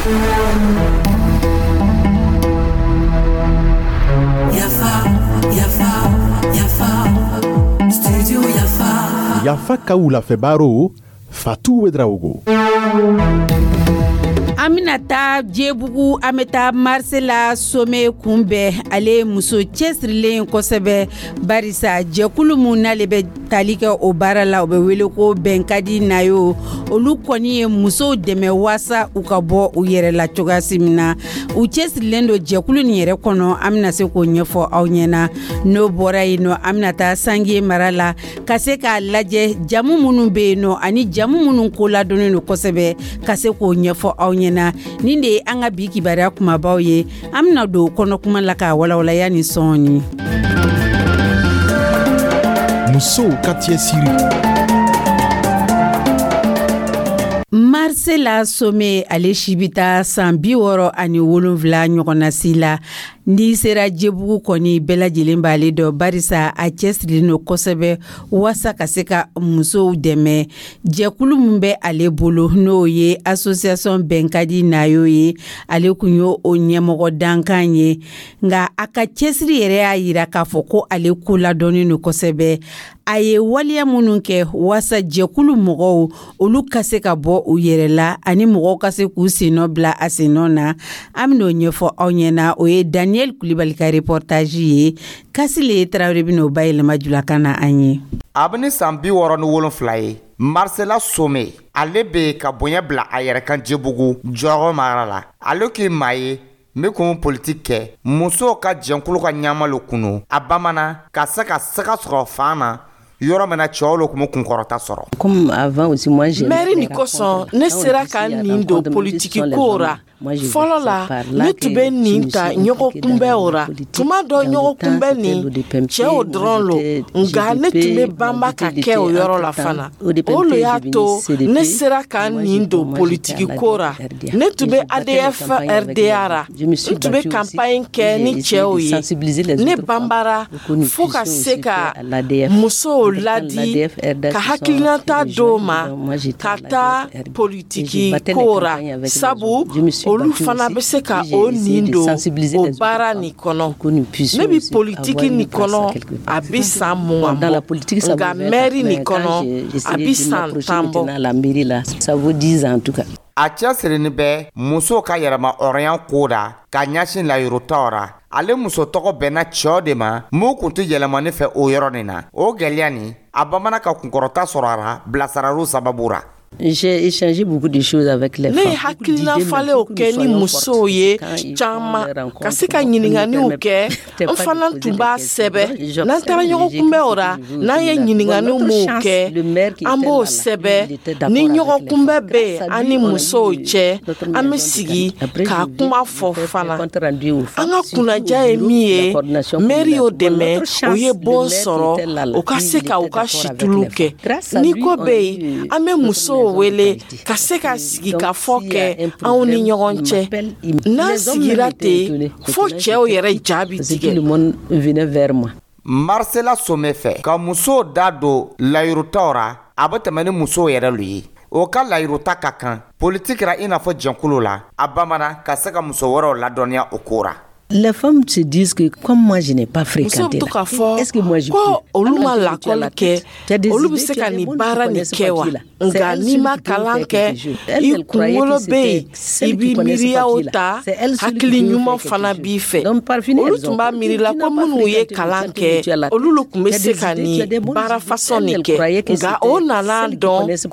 Yafa Kaoula Baro, Fatou Ouedraogo. Aminata Djebugu Ameta Marcela Some Kumbe ale muso cɛsirilen kosɛbɛ barisa jɛkulu mun n'ale bɛ tali kɛ o baara la o bɛ wele ko bɛnkadi nayo olu kɔni ye musow dɛmɛ wasa u ka bɔ u yɛrɛ la cogoya min na u cɛsirilen do jɛkulu nin yɛrɛ kɔnɔ an bɛna se k'o ɲɛfɔ aw ɲɛna n'o bɔra yen nɔ an bɛna taa sange mara la ka se k'a lajɛ jamu minnu bɛ yen nɔ ani jamu minnu ko ladɔnnen do kosɛbɛ ka se k'o ɲɛfɔ aw ɲɛna nin de ye an ka bi kibaruya kumabaw ye an bɛna don kɔnɔ kuma la k'a walawalaya ni sɔɔni musow ka cɛsiri. Marcela Some ale si bɛ taa san 67 ɲɔgɔnna si la ni sera Djebugu kɔni bɛɛ lajɛlen b'ale dɔ barisa a cɛsirilen do kosɛbɛ wasa ka se ka musow dɛmɛ jɛkulu min bɛ ale bolo n'o ye association bɛnkadi nayo ye ale kun y'o ɲɛmɔgɔ dankan ye nka a ka cɛsiri yɛrɛ y'a yira k'a fɔ ko ale ko ladɔnnen do kosɛbɛ a ye waliya minnu kɛ wasa jɛkulu mɔgɔw olu ka se ka bɔ u yɛrɛ la ani mɔgɔw ka se k'u sennɔ bila a sennɔ na an bɛn'o ɲɛfɔ aw ɲɛna o ye Daniel Kulibali ka reportage ye Kasile Tarawele bɛn'o bayɛlɛma julakan na an ye. A bɛ ni san 67 ye Marcela Some ale bɛ ka bonya bila a yɛrɛ kan Djebugu jɔyɔrɔ mara la ale k'i maa ye min kun politique kɛ musow ka jɛnkulu ka ɲamalo kunu a bamana ka se ka sɛgɛ sɔrɔ fan na yɔrɔ min na cɛw lo kun kunkɔrɔta sɔrɔ. Mairie ni kosɔn ne sera ka nin don politiki ko ra fɔlɔ la ne tun bɛ nin ta ɲɔgɔn kunbɛn ra tuma dɔ ɲɔgɔn kunbɛn nin cɛw dɔrɔn lo nka ne tun bɛ banba ka kɛ o yɔrɔ la fana o lo y'a to ne sera ka nin don politiki ko ra ne tun bɛ ADF RDA ra n tun bɛ campagne kɛ ni cɛw ye ne banbara fo ka se ka musow ladi ka hakilinata d'o ma ka taa politiki ko ra sabu olu fana bɛ se ka o nin don o baara ni kɔnɔ ne bi politiki ni kɔnɔ a bi san 20 bɔ nka mairie ni kɔnɔ a bi san 10 bɔ. A cɛsirini bɛ musow ka yɛrɛma hɔrɔnya ko la ka ɲɛsin layirutaw ra ale muso tɔgɔ bɛnna cɛw de ma mun kun tɛ yɛlɛmani fɛ o yɔrɔ nin na o gɛlɛya nin a bamana ka kunkɔrɔta sɔrɔ a ra bilasiraliw sababu ra. J'ai échangé beaucoup de choses avec les femmes. Ne hakilina falew kɛ ni musow ye caman ka se ka ɲininganiw kɛ n fana tun b'a sɛbɛ n'an taara ɲɔgɔn kunbɛw ra n'an ye ɲininganiw m'o kɛ an b'o sɛbɛ ni ɲɔgɔn kunbɛ bɛ yen an ni musow cɛ an bɛ sigi k'a kuma fɔ fana an ka kunnaja ye min ye mairie y'o dɛmɛ o ye bon sɔrɔ o ka se ka u ka situlu kɛ ni ko bɛ yen an bɛ musow wele ka se ka sigi ka fɔ kɛ anw ni ɲɔgɔn cɛ n'an sigira ten fo cɛw yɛrɛ jaabi tigɛ. Marcela Some fɛ ka musow da don layirutaw ra a bɛ tɛmɛ ni musow yɛrɛ lu ye o ka layiruta ka kan politique ra i n'a fɔ jɛnkulu la a bamana ka se ka muso wɛrɛw ladɔnniya o ko ra. Les femmes se disent que comme moi je n'ai pas fréquenté là, est-ce que moi je peux olu ma lakɔli kɛ olu bɛ se ka nin baara nin kɛ wa nka n'i ma kalan kɛ i kunkolo bɛ yen i b'i miiriyaw ta hakili ɲuman fana b'i fɛ olu tun b'a miirila ko minnu ye kalan kɛ olu tun bɛ se ka nin baara fasɔn nin kɛ nka o nana dɔn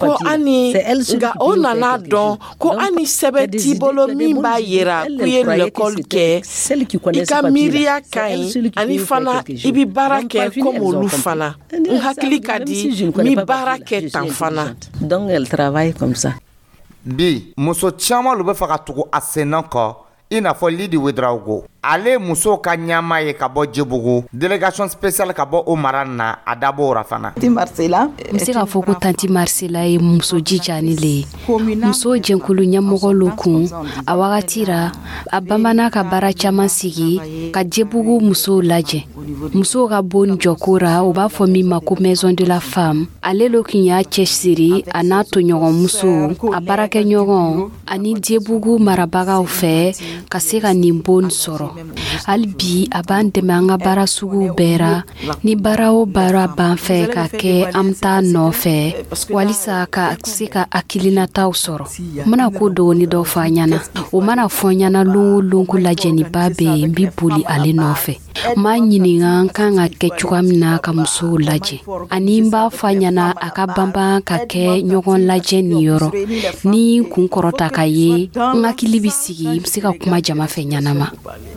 ko ani sɛbɛn t'i bolo min b'a yira k'u ye l'école kɛ i ka miiriya ka ɲi ani fana i bi baara kɛ comme olu fana n hakili ka di mi baara kɛ tan fana. Donc elle travaille comme ça. Bi muso caman lu bɛ fɛ ka tugu a senna kɔ i n'a fɔ Lidi Ouedraogo ale muso ka ɲama ye ka bɔ Djébougou délégation spéciale ka bɔ o mara na a dabɔ ora fana. Mse ka fɔ ko tanti Marcela ye muso jijani le muso jɛnkulu ɲɛmɔgɔ lo kun a wagati ra a banbana ka baara caman sigi ka Djébougou muso lajɛ muso ka bon jɔkora o b'a fɔ min ma ko maison de la femme ale lo kin y'a cɛsiri a n'a toɲɔgɔn muso a baarakɛ ɲɔgɔn ani Djébougou marabagaw fɛ ka se ka nin bon sɔrɔ hali bi a b'an dɛmɛ an ka baara sugu bɛɛ ra ni baara o baara b'an fɛ ka kɛ an t'a nɔfɛ walisa ka se ka hakilinataw sɔrɔ mana ko dɔɔni dɔ fɔ an ɲɛna o mana fɔ an ɲɛna lon o lon ko lajɛniba bɛ yen n bi boli ale nɔfɛ m'a ɲininka an kan ka kɛ cogoya min na ka musow lajɛ ani n b'a fɔ a ɲɛna a ka banban ka kɛ ɲɔgɔn lajɛ nin yɔrɔ ni kun kɔrɔta ka ye n hakili bɛ sigi n bɛ se ka kuma jama fɛ ɲɛnama.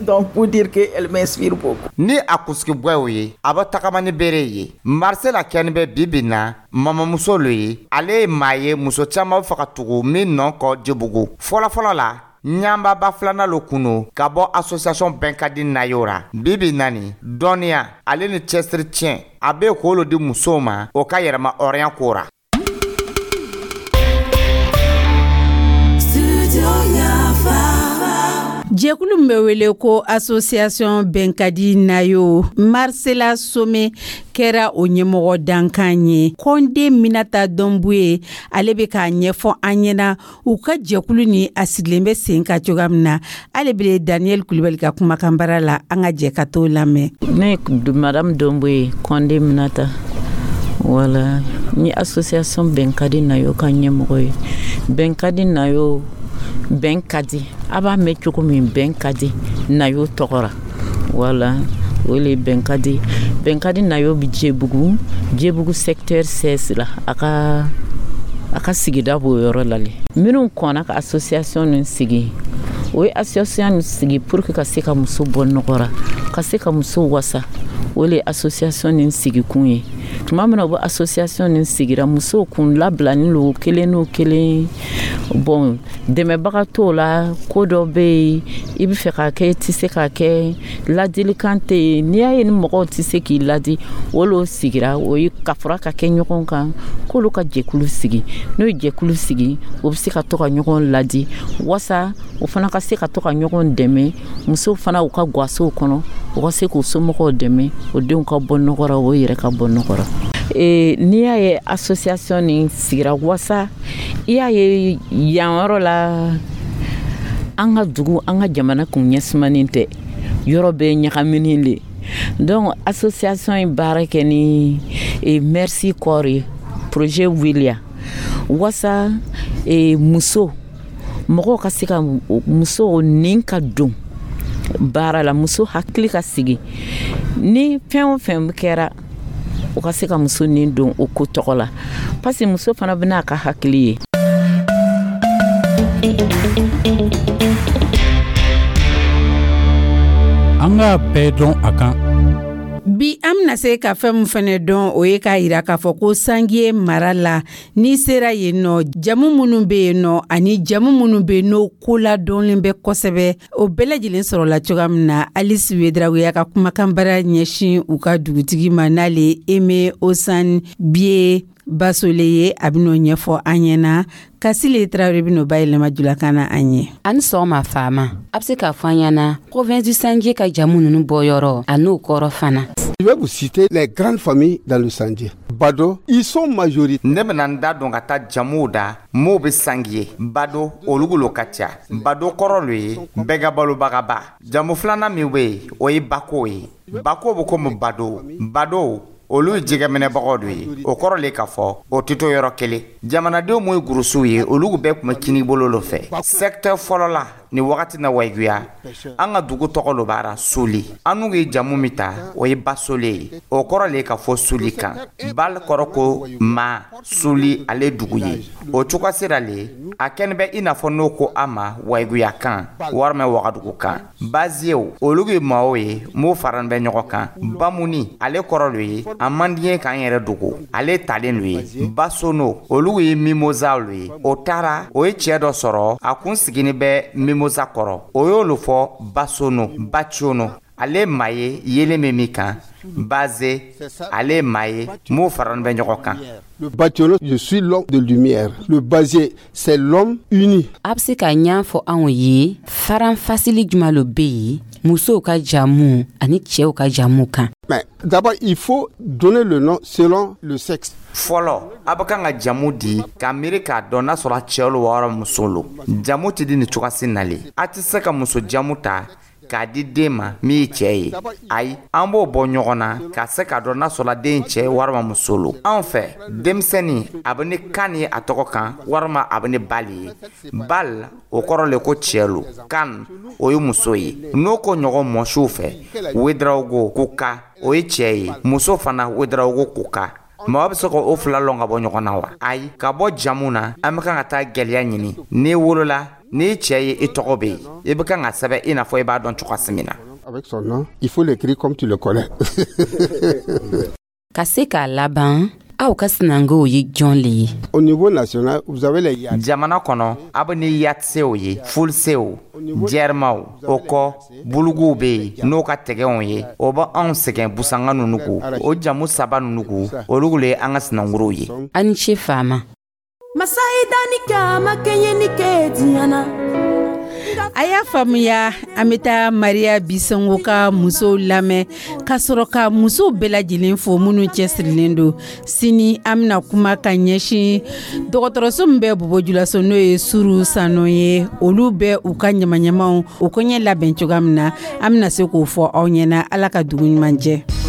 Ni a kunsigi bɔ ye a bɛ tagama ni bere ye Marcela kɛni bɛ bibi na mamamuso lo ye ale ye maa ye muso caman bɛ fɛ ka tugu min nɔ kɔ Djébougou fɔlɔfɔlɔ la ɲambaba filanan lo kuno ka bɔ association Benkadi Nayora bibi nani dɔnniya ale ni cɛsiri tiɲɛ a bɛ k'olu di musow ma o ka yɛrɛma hɔrɔnya ko ra. Jɛkulu min bɛ wele ko association Benkadi Nayo Marcela Somé kɛra o ɲɛmɔgɔ dankan ye Konde Minata Dombuye ale bɛ k'a ɲɛfɔ an ɲɛna u ka jɛkulu ni a sigilen bɛ sen ka cogoya min na ale bɛ Daniel Kulibali ka kumakan bara la an ka jɛ ka t'o lamɛn. Ne Madame Dombuye Konde Minata wala ni association Benkadi Nayo ka ɲɛmɔgɔ ye Benkadi Nayo Benkadi aba me cogo min Benkadi Nayo tɔgɔra wala wele Benkadi Nayo bi Djébougou secteur 16 la aka sigida bo yɔrɔ la le minnu kɔnna ka association nin sigi o ye association sigi pour que ka se ka muso bɔ nɔgɔra ka se ka muso wasa wele association nin sigi kun ye tuma min na o association nin sigira muso kun labilani lo kelen n'o kelen bon dɛmɛbaga t'o la ko dɔ bɛ yen i bɛ fɛ k'a kɛ i tɛ se k'a kɛ ladilikan tɛ yen n'i y'a ye ni mɔgɔw tɛ se k'i ladi o sigira o ye ka fara ka kɛ ɲɔgɔn kan k'olu ka jɛkulu sigi n'o ye jɛkulu sigi o bɛ se ka to ka ɲɔgɔn ladi wasa o fana ka se ka to ka ɲɔgɔn dɛmɛ musow fana u ka gasew kɔnɔ u ka se k'u somɔgɔw dɛmɛ o denw ka bɔ nɔgɔra o yɛrɛ ka bɔ nɔgɔra. N'i y'a ye association nin sigira wasa i y'a ye yan yɔrɔ la an ka dugu an ka jamana kun ɲɛsimanin tɛ yɔrɔ bɛ ɲagaminen le donc association in baara kɛ ni merci corps ye projet William wasa muso mɔgɔw ka se ka muso nin ka don baara la muso hakili ka sigi ni fɛn o fɛn kɛra o ka se ka muso nin don o ko tɔgɔ la parce que muso fana bɛna a ka hakili ye. An ka bɛɛ dɔn a kan. Bi an bɛna se ka fɛn min fɛnɛ dɔn o ye k'a yira k'a fɔ ko sangi ye mara la n'i sera yen nɔ jamu minnu bɛ yen nɔ ani jamu minnu bɛ yen n'o ko ladɔnlen bɛ kosɛbɛ o bɛɛ lajɛlen sɔrɔla cogoya min na Alice Wedraogo y'a ka kumakan bara ɲɛsin u ka dugutigi ma n'ale Aimé Osane Bie Basole ye a bɛn'o ɲɛfɔ an ɲɛna Kasile Traoré bɛn'o bayɛlɛma julakan na an ye. Ani sɔgɔma faama a bɛ se k'a fɔ an ɲɛna province du Sandié ka jamu ninnu bɔyɔrɔ a n'o kɔrɔ fana. Je vais vous citer les grandes familles dans le Sandié. Bado, ils sont majoritaires. Ne bɛna n da dɔn ka taa jamuw da m'o bɛ Sandié Bado olugu lo ka ca Bado kɔrɔ lo ye bɛɛ ka balobagaba jamu filanan min bɛ yen o ye Bako ye Bako bɛ komi Bado olu jɛgɛminɛbagaw do ye o kɔrɔ le k'a fɔ o tɛ to yɔrɔ kelen jamanadenw mun ye gurusiw ye olu bɛɛ tun bɛ kini bolo lo fɛ secteur fɔlɔ la ni wagati na wayiguya an ka dugu tɔgɔ lo b'ara Soli an n'u ye jamu min ta o ye Basole ye o kɔrɔ le ka fɔ Soli kan bal kɔrɔ ko ma Soli ale dugu ye o cogoya sera le a kɛnɛ bɛ i n'a fɔ n'o ko a ma wayiguya kan warimɛ Wagadugu kan Baziew olu ye maaw ye m'o faran bɛ ɲɔgɔn kan Bamuni ale kɔrɔ lo ye a man di ye k'an yɛrɛ dogo ale talen lo ye Basono olu ye Mimozaw lo ye o taara o ye cɛ dɔ sɔrɔ a kun sigini bɛ Mimozaw mimosa kɔrɔ o y'olu fɔ basono bachono ale maye yele memi kan basé ale maye mo faran be ɲɔgɔn kan. Le bâtiment, je suis l'homme de lumière. Le basier, c'est l'homme uni. Abse ka ɲa fɔ anw ye faran fasili juma lo be ye musow ka jamu ani cɛw ka jamu kan. Mais d'abord, il faut donner le nom selon le sexe. Fɔlɔ a bɛ kan ka jamu di ka miiri k'a dɔn n'a sɔrɔ cɛw lo wɔɔrɔ muso lo. Jamu tɛ di ni cogoyasi nali. A tɛ se ka muso jamu ta k'a di den ma min ye cɛ ye. Ayi, an b'o bɔ ɲɔgɔn na ka se k'a dɔn n'a sɔrɔ den cɛ walima muso lo. Anw fɛ denmisɛnnin a bɛ ni kan ye a tɔgɔ kan walima a bɛ ni bali ye. Bal o kɔrɔ le ko cɛ lo. Kan o ye muso ye. N'o ko ɲɔgɔn mɔsiw fɛ wedrawogo ko ka o ye cɛ ye. Muso fana wedrawogo ko ka. Maa bɛ se ka o fila lɔn ka bɔ ɲɔgɔn na wa? Ayi, ka bɔ jamu na an bɛ kan ka taa gɛlɛya ɲini. N'i wolola ni cɛ ye i tɔgɔ bɛ yen i bɛ kan ka sɛbɛn i n'a fɔ i b'a dɔn cogoya min na. Avec son nom, il faut l'écrire comme tu le connais. Ka se k'a laban aw ka sinangow ye jɔn le ye. Au niveau national, vous avez les yats. Jamana kɔnɔ a bɛ ni yatsew ye fulsew jɛrimaw o kɔ buluguw bɛ yen n'o ka tɛgɛnw ye o bɛ anw sɛgɛn busanga ninnu ko o jamu saba ninnu ko olu le ye an ka sinanguruw ye. Ani ce faama. A y'a faamuya an bɛ taa Maria Bisongo ka musow lamɛn ka sɔrɔ ka musow bɛɛ lajɛlen fo minnu cɛsirilen don. Sini an bɛna kuma ka ɲɛsin dɔgɔtɔrɔso min bɛ Bobojulaso n'o ye Suru Sano ye olu bɛ u ka ɲamaɲamaw u ko ɲɛ labɛn cogoya min na an bɛna se k'o fɔ aw ɲɛna. Ala ka dugu ɲuman jɛ.